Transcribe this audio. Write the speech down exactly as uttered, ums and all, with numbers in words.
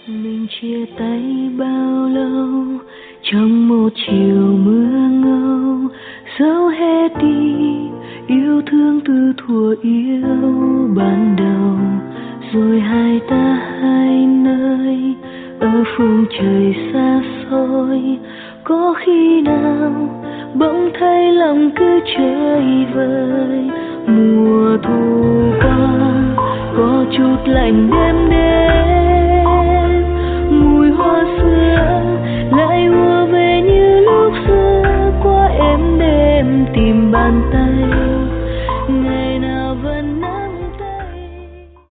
Mình chia tay bao lâu trong một chiều mưa ngâu, dẫu hết đi yêu thương từ thuở yêu ban đầu. Rồi hai ta hai nơi ở phương trời xa xôi, có khi nào bỗng thấy lòng cứ chơi vơi. Mùa thu qua có chút lạnh đêm đêm, mùi hoa xưa lại ùa về như lúc xưa qua êm đêm tìm bàn tay. Ngày